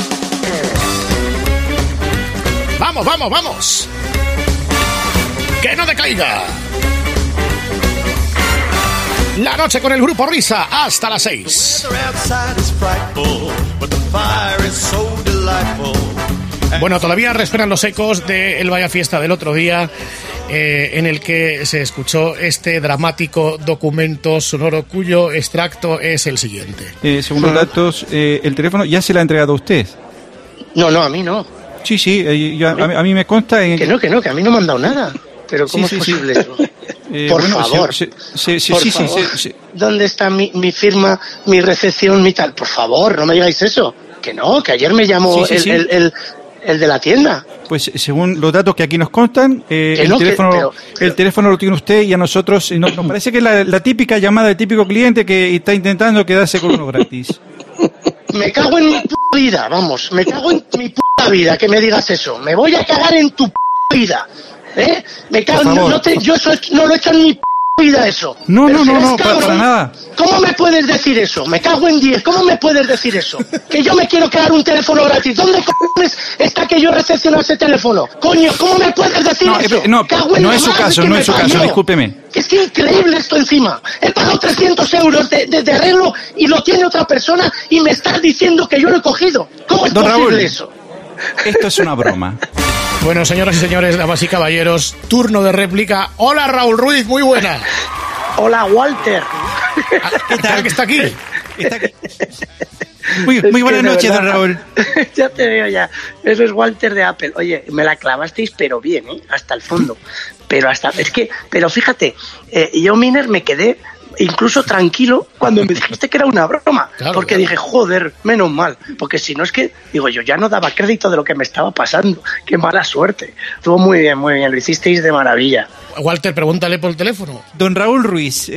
¡Vamos, vamos, vamos! ¡Que no decaiga! La noche con el Grupo Risa hasta las 6. Bueno, todavía respiran los ecos de el Vaya Fiesta del otro día, en el que se escuchó este dramático documento sonoro cuyo extracto es el siguiente. Según los datos, el teléfono ya se lo ha entregado a usted. No, a mí no. Sí, a mí me consta... Que a mí no me han dado nada. Pero ¿cómo es posible eso? Por favor. Sí. ¿Dónde está mi firma, mi recepción, mi tal? Por favor, no me digáis eso. Que ayer me llamó el de la tienda. Pues según los datos que aquí nos constan, el teléfono lo tiene usted y a nosotros nos parece que es la típica llamada del típico cliente que está intentando quedarse con uno gratis. Me cago en mi puta vida, vamos. Me cago en mi puta vida que me digas eso. Me voy a cagar en tu puta vida. Me cago en... Yo eso no lo he hecho en mi vida eso. No, para nada. ¿Cómo me puedes decir eso? Me cago en 10. ¿Cómo me puedes decir eso? Que yo me quiero quedar un teléfono gratis. ¿Dónde cojones está que yo recepciono ese teléfono? Coño, ¿cómo me puedes decir eso? No es su caso, discúlpeme. Es increíble esto encima. He pagado 300 euros de arreglo y lo tiene otra persona y me estás diciendo que yo lo he cogido. ¿Cómo es posible Raúl, eso? Esto es una broma. Bueno, señoras y señores, damas y caballeros, turno de réplica. Hola, Raúl Ruiz, muy buena. Hola, Walter. ¿Qué tal que está aquí? Muy buenas noches, don Raúl. Ya te veo ya. Eso es Walter de Apple. Oye, me la clavasteis, pero bien, hasta el fondo. Pero fíjate, yo, Miner, me quedé incluso tranquilo cuando me dijiste que era una broma, claro, porque dije, joder, menos mal, porque si no es que, digo, yo ya no daba crédito de lo que me estaba pasando, qué mala suerte. Estuvo muy bien, lo hicisteis de maravilla. Walter, pregúntale por el teléfono. Don Raúl Ruiz,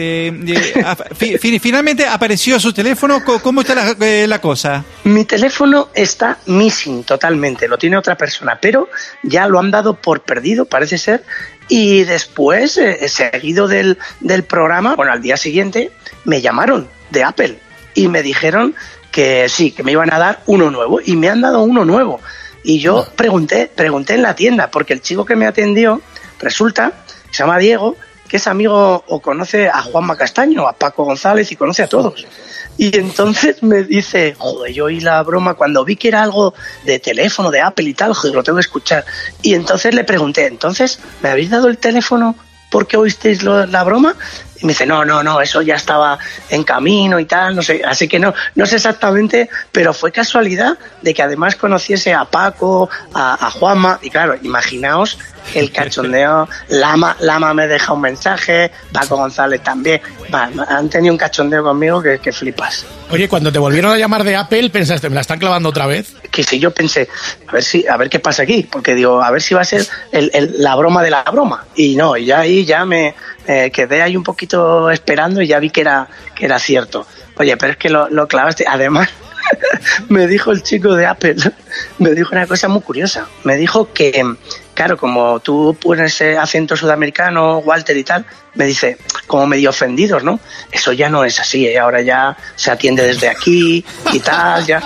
finalmente apareció su teléfono, ¿cómo está la cosa? Mi teléfono está missing totalmente, lo tiene otra persona, pero ya lo han dado por perdido, parece ser. Y después, seguido del programa, bueno, al día siguiente, me llamaron de Apple y me dijeron que sí, que me iban a dar uno nuevo. Y me han dado uno nuevo. Y yo pregunté en la tienda, porque el chico que me atendió, resulta, se llama Diego, que es amigo o conoce a Juanma Castaño, a Paco González y conoce a todos. Y entonces me dice, joder, yo oí la broma cuando vi que era algo de teléfono, de Apple y tal, joder, lo tengo que escuchar. Y entonces le pregunté, ¿entonces me habéis dado el teléfono porque oísteis la broma? Y me dice, no, eso ya estaba en camino y tal, no sé, así que no sé exactamente, pero fue casualidad de que además conociese a Paco, a Juanma, y claro, imaginaos el cachondeo. Lama me deja un mensaje, Paco González también, han tenido un cachondeo conmigo que flipas. Oye, cuando te volvieron a llamar de Apple, ¿pensaste, me la están clavando otra vez? Que sí, yo pensé, a ver qué pasa aquí, porque digo, a ver si va a ser la broma de la broma, y no, y ya me quedé ahí un poquito esperando y ya vi que era cierto. Oye, pero es que lo clavaste. Además, me dijo el chico de Apple, me dijo una cosa muy curiosa. Me dijo que, claro, como tú pones acento sudamericano, Walter y tal, me dice, como medio ofendidos, ¿no? Eso ya no es así, ahora ya se atiende desde aquí y tal, ya.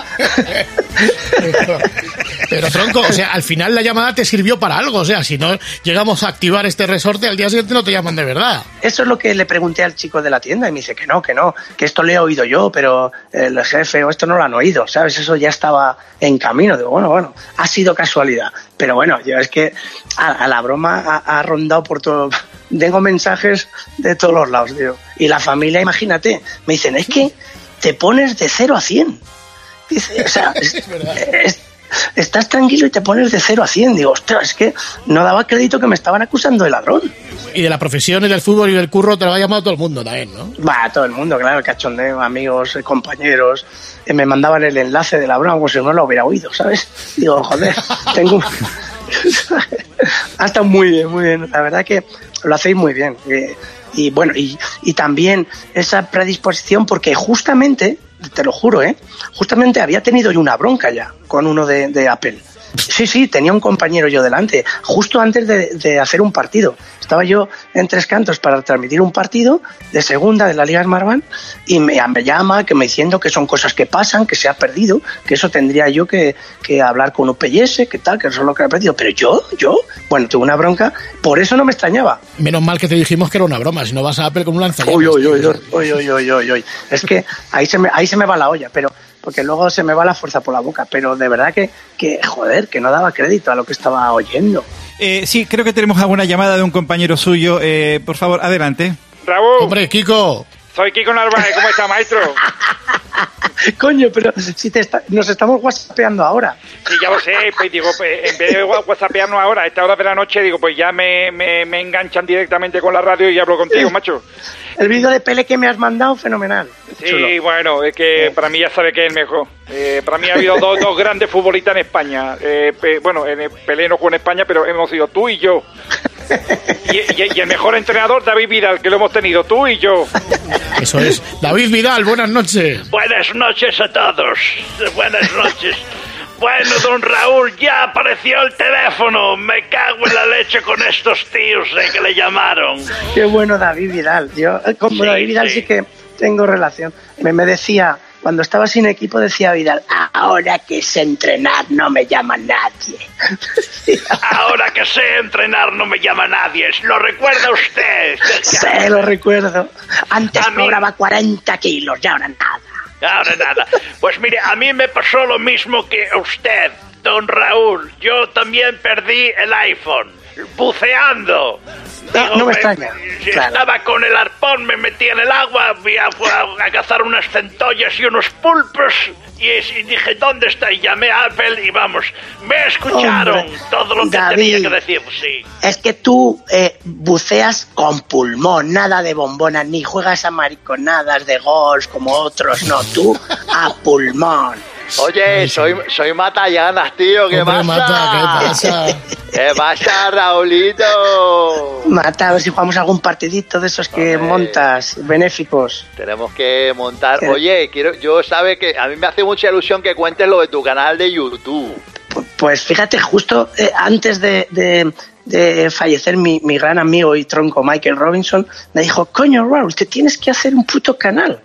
Pero tronco, o sea, al final la llamada te sirvió para algo, o sea, si no llegamos a activar este resorte, al día siguiente no te llaman de verdad. Eso es lo que le pregunté al chico de la tienda y me dice que no, que esto lo he oído yo, pero el jefe o esto no lo han oído, ¿sabes? Eso ya estaba en camino. Digo, bueno, ha sido casualidad. Pero bueno, yo es que a la broma ha rondado por todo. Tengo mensajes de todos los lados, tío. Y la familia, imagínate, me dicen, es que te pones de 0 a 100. Dice, o sea, estás tranquilo y te pones de 0 a 100. Digo, ostras, es que no daba crédito que me estaban acusando de ladrón. Y de la profesión y del fútbol y del curro te lo ha llamado todo el mundo también, ¿no? Todo el mundo, claro, cachondeo, amigos, compañeros. Me mandaban el enlace de la broma como si no lo hubiera oído, ¿sabes? Digo, joder, tengo... Ha estado muy bien. La verdad que lo hacéis muy bien. Y bueno, y también esa predisposición, porque justamente te lo juro, justamente había tenido yo una bronca ya con uno de Apple. Sí, tenía un compañero yo delante, justo antes de hacer un partido. Estaba yo en Tres Cantos para transmitir un partido de segunda de la Liga Smartbank y me llama que me diciendo que son cosas que pasan, que se ha perdido, que eso tendría yo que hablar con UPS, que tal, que eso es lo que ha perdido. Pero yo, bueno, tuve una bronca, por eso no me extrañaba. Menos mal que te dijimos que era una broma, si no vas a Apple con un lanzallamas. Uy. Es que ahí se me va la olla, pero porque luego se me va la fuerza por la boca, pero de verdad que joder, que no daba crédito a lo que estaba oyendo. Sí, creo que tenemos alguna llamada de un compañero suyo. Por favor, adelante. Raúl. Hombre, Kiko. Soy Kiko Narváez, ¿cómo está, maestro? Coño, pero si nos estamos whatsappeando ahora. Sí, ya lo sé, pues digo, en vez de whatsappearnos ahora, a esta hora de la noche, digo, pues ya me enganchan directamente con la radio y hablo contigo, macho. El vídeo de Pelé que me has mandado, fenomenal. Sí, chulo. Bueno, es que para mí ya sabe que es el mejor. Para mí ha habido dos grandes futbolistas en España. Pelé no jugó en España, pero hemos sido tú y yo. Y el mejor entrenador, David Vidal, que lo hemos tenido tú y yo. Eso es. David Vidal, buenas noches. Buenas noches a todos. Buenas noches. Bueno, don Raúl, ya apareció el teléfono. Me cago en la leche con estos tíos que le llamaron. Qué bueno David Vidal. Yo con David Vidal sí que tengo relación. Me decía, cuando estaba sin equipo, decía Vidal, ahora que sé entrenar no me llama nadie. Ahora que sé entrenar no me llama nadie. ¿Lo recuerda usted? Sí, lo recuerdo. Antes cobraba 40 kilos, ya ahora nada. Ahora nada. Pues mire, a mí me pasó lo mismo que a usted, don Raúl. Yo también perdí el iPhone, buceando. No me extraña. Estaba con el arpón, me metí en el agua, fui a cazar unas centollas y unos pulpos y dije, ¿dónde está? Y llamé a Apple y vamos, me escucharon. Hombre, todo lo que David, tenía que decir, pues sí. Es que tú buceas con pulmón, nada de bombonas, ni juegas a mariconadas de golf como otros, no, tú a pulmón. Oye, soy Matallanas, tío, ¿qué pasa? Mata, ¿qué pasa? ¿Qué pasa, Raulito? Mata, a ver si jugamos algún partidito de esos que montas, benéficos. Tenemos que montar. Oye, yo sabe que a mí me hace mucha ilusión que cuentes lo de tu canal de YouTube. Pues fíjate, justo antes de fallecer mi gran amigo y tronco Michael Robinson, me dijo, coño, Raúl, te tienes que hacer un puto canal.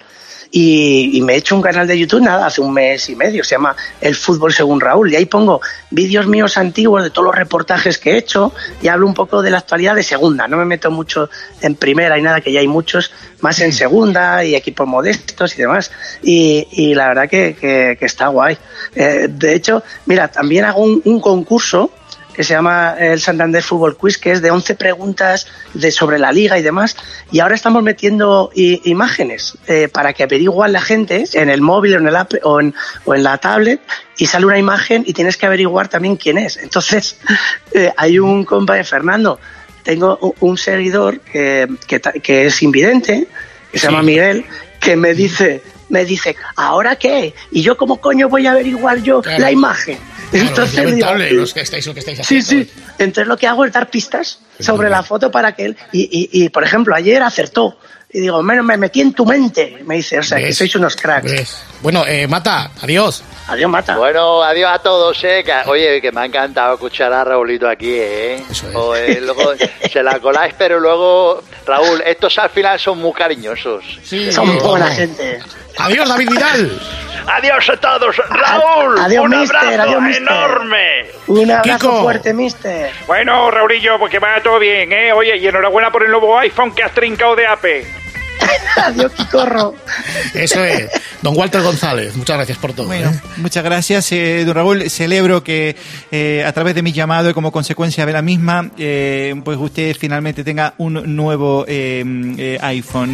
Y me he hecho un canal de YouTube, hace un mes y medio, se llama El Fútbol Según Raúl, y ahí pongo vídeos míos antiguos de todos los reportajes que he hecho y hablo un poco de la actualidad de segunda, no me meto mucho en primera y nada, que ya hay muchos, más en segunda y equipos modestos y demás, y la verdad que está guay. De hecho, mira, también hago un concurso que se llama el Santander Fútbol Quiz, que es de 11 preguntas sobre la liga y demás, y ahora estamos metiendo imágenes para que averigüen la gente en el móvil, en el app o en la tablet, y sale una imagen y tienes que averiguar también quién es. Entonces hay un compa de Fernando, tengo un seguidor que es invidente, que se llama Miguel, que me dice, ¿ahora qué? ¿Y yo cómo coño voy a averiguar yo la imagen? Claro, entonces es lamentable lo que estáis haciendo. Sí. Entonces lo que hago es dar pistas sobre la foto para que él... Y por ejemplo, ayer acertó. Y digo, menos me metí en tu mente. Me dice, o sea, que sois unos cracks. Bueno, Mata, adiós. Adiós, Mata. Bueno, adiós a todos, Oye, que me ha encantado escuchar a Raulito aquí, Eso es. Luego se la coláis, pero luego, Raúl, estos al final son muy cariñosos. Sí, son buena gente. Adiós, David Vidal. Adiós a todos. Raúl, adiós, un mister, abrazo adiós, mister. enorme. Un abrazo Kiko. fuerte, mister. Bueno, Raulillo, pues que vaya todo bien, Oye, y enhorabuena por el nuevo iPhone que has trincado de Apple. Adiós, Kikorro. Eso es. Don Walter González, muchas gracias por todo. Bueno, muchas gracias, don Raúl. Celebro que a través de mi llamado y como consecuencia de la misma, pues usted finalmente tenga un nuevo iPhone.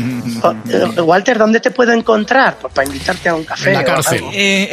Walter, ¿dónde te puedo encontrar? Pues para invitarte a un café. En la cárcel.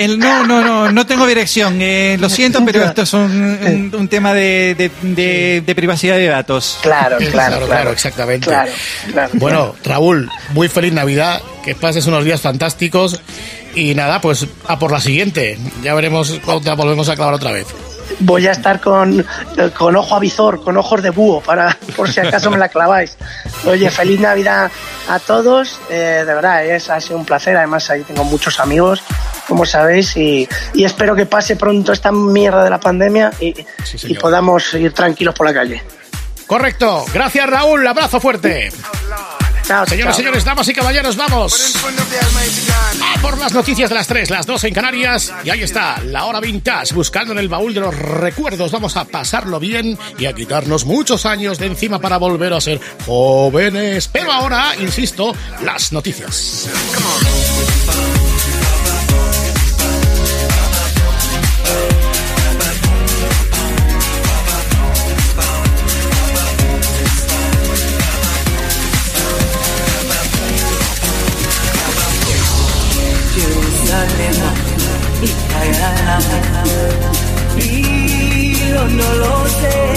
No tengo dirección. Lo siento, pero esto es un tema de privacidad de datos. Claro, exactamente. Claro. Bueno, Raúl, muy feliz Navidad, que pases unos días fantásticos y nada, pues a por la siguiente. Ya veremos cuando te volvemos a clavar otra vez. voy a estar con ojo avizor, con ojos de búho, por si acaso me la claváis. Oye, feliz Navidad a todos, de verdad, ha sido un placer. Además, ahí tengo muchos amigos, como sabéis, y espero que pase pronto esta mierda de la pandemia y podamos ir tranquilos por la calle. Correcto. Gracias, Raúl. Abrazo fuerte. Chao, señores, chao. señores, damas y caballeros, vamos a por las noticias de las 3, las 2 en Canarias. Y ahí está, la hora vintage, buscando en el baúl de los recuerdos. Vamos a pasarlo bien y a quitarnos muchos años de encima para volver a ser jóvenes. Pero ahora, insisto, las noticias. Y yo no lo sé.